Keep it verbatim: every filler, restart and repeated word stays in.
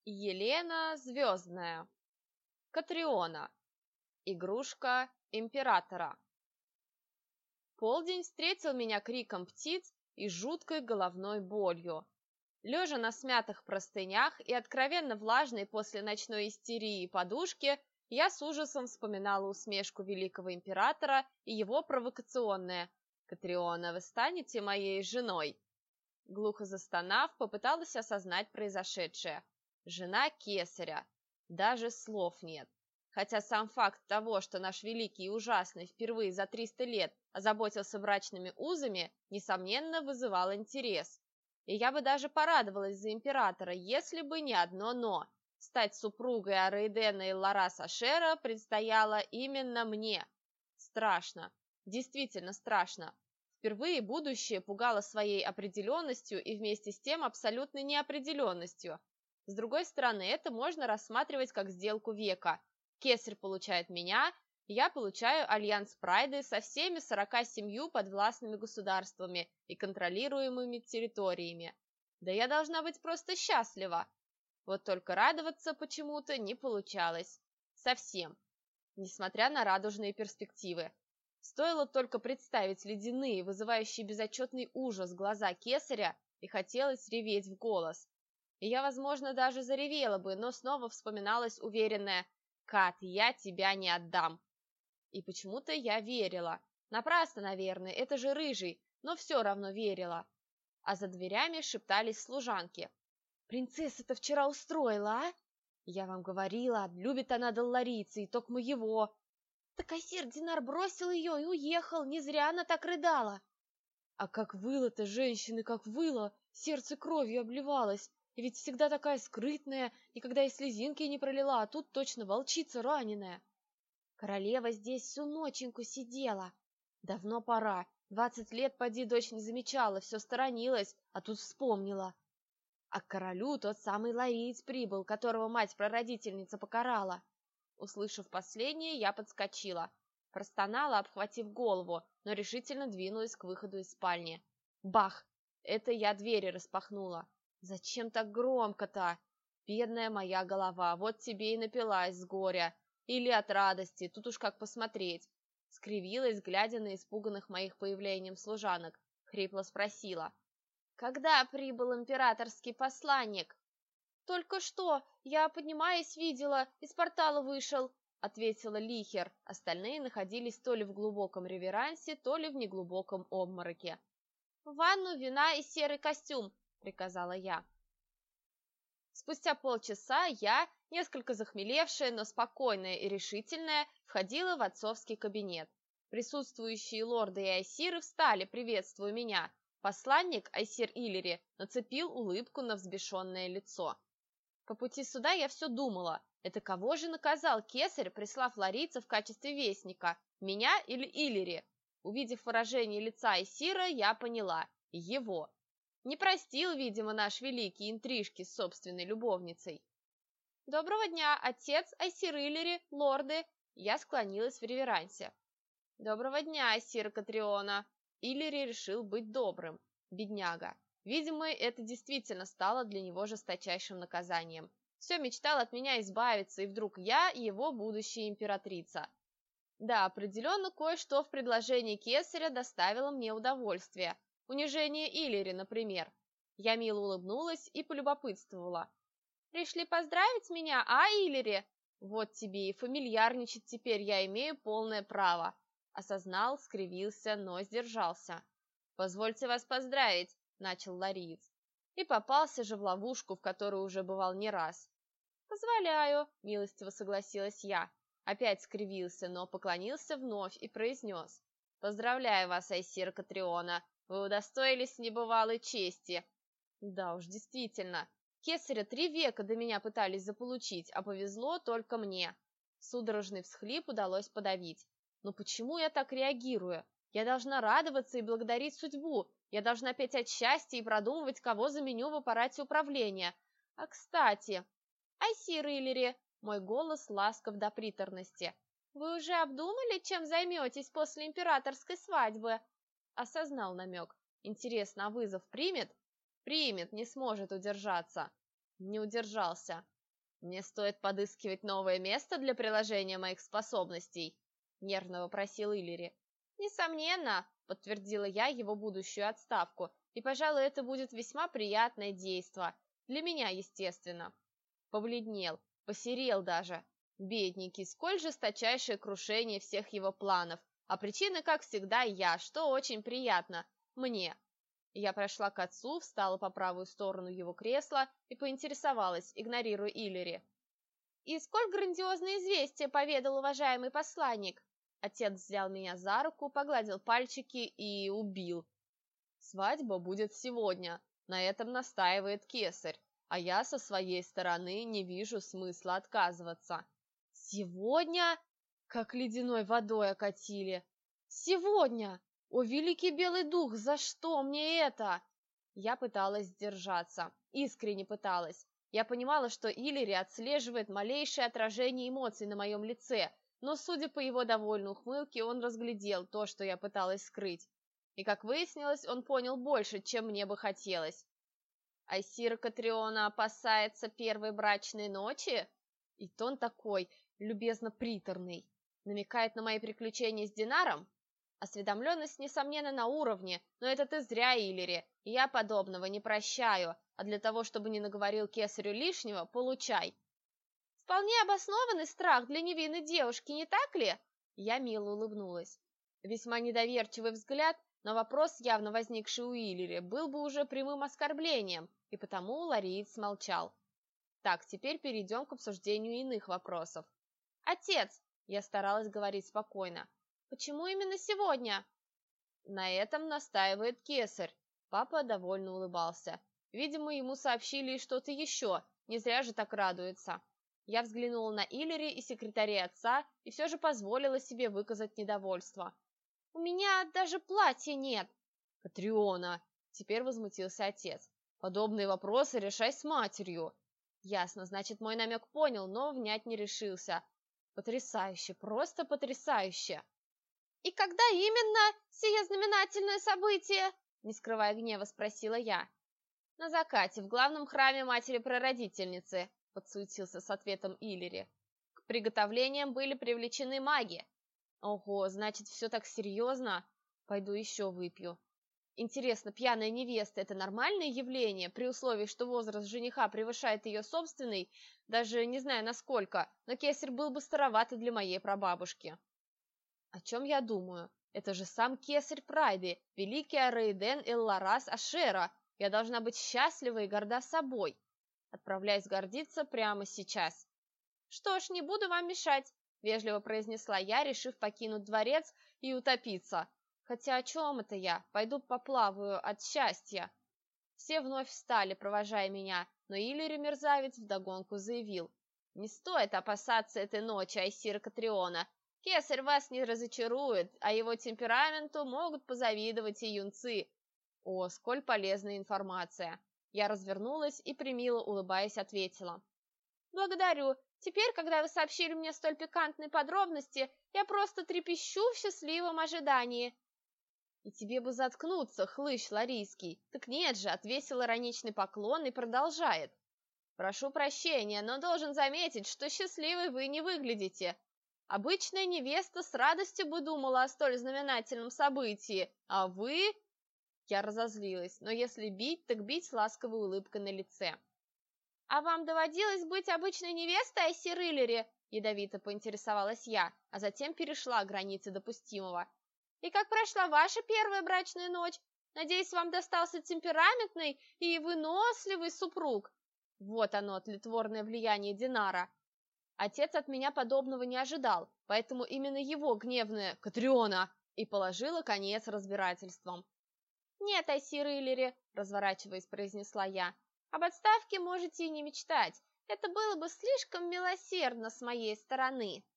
Елена Звездная. Катриона. Игрушка императора. Полдень встретил меня криком птиц и жуткой головной болью. Лежа на смятых простынях и откровенно влажной после ночной истерии подушке, я с ужасом вспоминала усмешку великого императора и его провокационное: «Катриона, вы станете моей женой?» Глухо застонав, попыталась осознать произошедшее. Жена кесаря. Даже слов нет. Хотя сам факт того, что наш великий и ужасный впервые за триста лет озаботился брачными узами, несомненно вызывал интерес. И я бы даже порадовалась за императора, если бы не одно «но». Стать супругой Араидена и Лараса Шера предстояло именно мне. Страшно. Действительно страшно. Впервые будущее пугало своей определенностью и вместе с тем абсолютной неопределенностью. С другой стороны, это можно рассматривать как сделку века. Кесарь получает меня, я получаю альянс Прайды со всеми сорока семью подвластными государствами и контролируемыми территориями. Да я должна быть просто счастлива. Вот только радоваться почему-то не получалось. Совсем. Несмотря на радужные перспективы. Стоило только представить ледяные, вызывающие безотчетный ужас глаза кесаря, и хотелось реветь в голос. И я, возможно, даже заревела бы, но снова вспоминалась уверенная: «Кат, я тебя не отдам». И почему-то я верила. Напрасно, наверное, это же рыжий, но все равно верила. А за дверями шептались служанки: «Принцесса-то вчера устроила, а? Я вам говорила, любит она долларийца, и токмо его. Так Айсир Динар бросил ее и уехал, не зря она так рыдала». А как выла-то женщины, как выла, сердце кровью обливалось. И ведь всегда такая скрытная, никогда и слезинки не пролила, а тут точно волчица раненая. Королева здесь всю ноченьку сидела. Давно пора. Двадцать лет поди дочь не замечала, все сторонилась, а тут вспомнила. А к королю тот самый лариец прибыл, которого мать-прародительница покарала. Услышав последнее, я подскочила. Простонала, обхватив голову, но решительно двинулась к выходу из спальни. Бах! Это я двери распахнула. Зачем так громко-то? Бедная моя голова, вот тебе и напилась с горя. Или от радости, тут уж как посмотреть. Скривилась, глядя на испуганных моих появлением служанок. Хрипло спросила: «Когда прибыл императорский посланник?» «Только что, я, поднимаясь, видела, из портала вышел», — ответила Лихер. Остальные находились то ли в глубоком реверансе, то ли в неглубоком обмороке. «В ванну, вина и серый костюм», — приказала я. Спустя полчаса я, несколько захмелевшая, но спокойная и решительная, входила в отцовский кабинет. Присутствующие лорды и айсиры встали, приветствуя меня. Посланник, айсир Иллири, нацепил улыбку на взбешенное лицо. По пути сюда я все думала: это кого же наказал кесарь, прислав ларийца в качестве вестника, меня или Иллири? Увидев выражение лица айсира, я поняла: его. Не простил, видимо, наш великий интрижки с собственной любовницей. «Доброго дня, отец, айсир Иллири, лорды!» Я склонилась в реверансе. «Доброго дня, айсир Катриона!» Иллири решил быть добрым. Бедняга. Видимо, это действительно стало для него жесточайшим наказанием. Все мечтал от меня избавиться, и вдруг я его будущая императрица. Да, определенно кое-что в предложении кесаря доставило мне удовольствие. Унижение Иллири, например. Я мило улыбнулась и полюбопытствовала: «Пришли поздравить меня, а, Иллири?» «Вот тебе и фамильярничать теперь я имею полное право». Осознал, скривился, но сдержался. «Позвольте вас поздравить», — начал лариец. И попался же в ловушку, в которую уже бывал не раз. «Позволяю», — милостиво согласилась я. Опять скривился, но поклонился вновь и произнес: «Поздравляю вас, айсир Катриона. Вы удостоились небывалой чести». Да уж, действительно, кесаря три века до меня пытались заполучить, а повезло только мне. Судорожный всхлип удалось подавить. Но почему я так реагирую? Я должна радоваться и благодарить судьбу. Я должна петь от счастья и продумывать, кого заменю в аппарате управления. А кстати, айсир Иллири, мой голос ласков до приторности, вы уже обдумали, чем займетесь после императорской свадьбы? Осознал намек. Интересно, а вызов примет? Примет, не сможет удержаться. Не удержался. «Мне стоит подыскивать новое место для приложения моих способностей», — нервно вопросил Иллири. «Несомненно», — подтвердила я его будущую отставку, «и, пожалуй, это будет весьма приятное действо. Для меня, естественно». Побледнел, посерел даже. Бедненький, сколь жесточайшее крушение всех его планов. А причина, как всегда, я, что очень приятно. Мне. Я прошла к отцу, встала по правую сторону его кресла и поинтересовалась, игнорируя Иллири. «И сколь грандиозное известие поведал уважаемый посланник?» Отец взял меня за руку, погладил пальчики и убил. «Свадьба будет сегодня, на этом настаивает кесарь, а я со своей стороны не вижу смысла отказываться». «Сегодня?» Как ледяной водой окатили. «Сегодня! О, великий белый дух, за что мне это?» Я пыталась сдержаться, искренне пыталась. Я понимала, что Иллири отслеживает малейшее отражение эмоций на моем лице, но, судя по его довольной ухмылке, он разглядел то, что я пыталась скрыть. И, как выяснилось, он понял больше, чем мне бы хотелось. «Айсира Катриона опасается первой брачной ночи?» И тон такой, любезно приторный. Намекает на мои приключения с Динаром? Осведомленность, несомненно, на уровне, но это ты зря, Иллири. Я подобного не прощаю, а для того, чтобы не наговорил кесарю лишнего, получай. Вполне обоснованный страх для невинной девушки, не так ли? Я мило улыбнулась. Весьма недоверчивый взгляд, но вопрос, явно возникший у Иллири, был бы уже прямым оскорблением, и потому лариец смолчал. Так, теперь перейдем к обсуждению иных вопросов. Отец, я старалась говорить спокойно, почему именно сегодня? На этом настаивает кесарь. Папа довольно улыбался. Видимо, ему сообщили и что-то еще, не зря же так радуется. Я взглянула на Иллири и секретарей отца и все же позволила себе выказать недовольство. «У меня даже платья нет!» «Катриона!» — теперь возмутился отец. «Подобные вопросы решай с матерью!» Ясно, значит, мой намек понял, но внять не решился. Потрясающе, просто потрясающе! «И когда именно сие знаменательное событие?» Не скрывая гнева, спросила я. «На закате, в главном храме матери-прародительницы», подсуетился с ответом Иллири. «К приготовлениям были привлечены маги». «Ого, значит, все так серьезно? Пойду еще выпью». Интересно, пьяная невеста – это нормальное явление, при условии, что возраст жениха превышает ее собственный, даже не знаю насколько, но кесарь был бы староват для моей прабабушки. О чем я думаю? Это же сам кесарь Прайды, великий Араиден Элларас Ашера. Я должна быть счастлива и горда собой. Отправляюсь гордиться прямо сейчас. «Что ж, не буду вам мешать», – вежливо произнесла я, решив покинуть дворец и утопиться. Хотя о чем это я? Пойду поплаваю от счастья. Все вновь встали, провожая меня, но Иллири мерзавец вдогонку заявил. Не стоит опасаться этой ночи, Айсира Катриона. Кесарь вас не разочарует, а его темпераменту могут позавидовать и юнцы. О, сколь полезная информация. Я развернулась и примило улыбаясь ответила. Благодарю. Теперь, когда вы сообщили мне столь пикантные подробности, я просто трепещу в счастливом ожидании. И тебе бы заткнуться, хлыщ ларийский. Так нет же, отвесил ироничный поклон и продолжает. Прошу прощения, но должен заметить, что счастливой вы не выглядите. Обычная невеста с радостью бы думала о столь знаменательном событии, а вы... Я разозлилась, но если бить, так бить с ласковой улыбкой на лице. «А вам доводилось быть обычной невестой, Айсир Иллири?» Ядовито поинтересовалась я, а затем перешла границы допустимого. «И как прошла ваша первая брачная ночь? Надеюсь, вам достался темпераментный и выносливый супруг?» Вот оно, тлетворное влияние Динара. Отец от меня подобного не ожидал, поэтому именно его гневная «Катриона» и положила конец разбирательствам. «Нет, Айсир Иллири», — разворачиваясь, произнесла я, — «об отставке можете и не мечтать. Это было бы слишком милосердно с моей стороны».